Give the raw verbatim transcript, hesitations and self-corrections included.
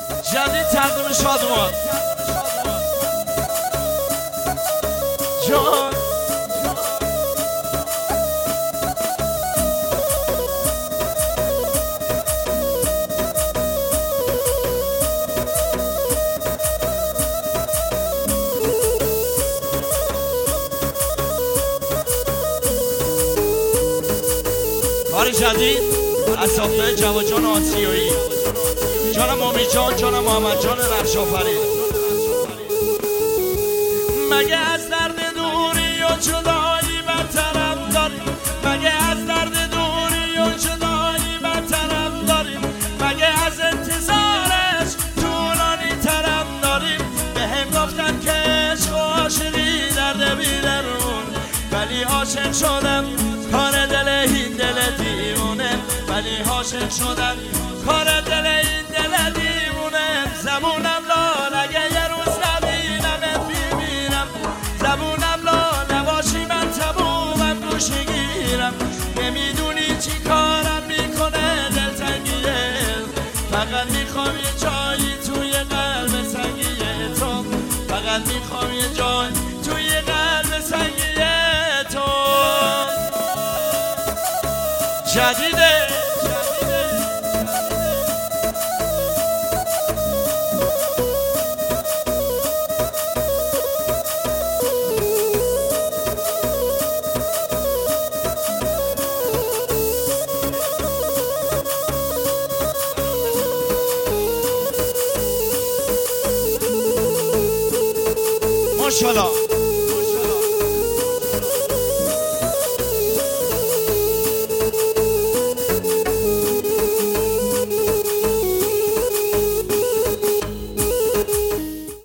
جدید تقدیم شادمان جان کار جدید از ساختای جواد جان آسیایی، جان مامی جان، جان محمد جان رخشافری. مگه از درد دوری و جدایی برترم داریم؟ مگه از درد دوری و جدایی برترم داریم؟ مگه از انتظارش طولانی ترم داریم؟ به هم گفتن که عشق و عاشقی درد بیدرون، ولی عاشق شدم کار دل این دل دیوونه، ولی عاشق شدم کار دل این دل دیوونه. زبونم لال اگه یه روز نبینمت میمیرم، زبونم لال نباشی من تمومم گوشه گیرم. نمیدونی چی کارم میکنه دلتنگیه، فقط میخوام یه جایی توی قلب سنگیه تو، فقط میخوام یه جایی توی قلب سنگیه تو. جدیده ماشاءالله.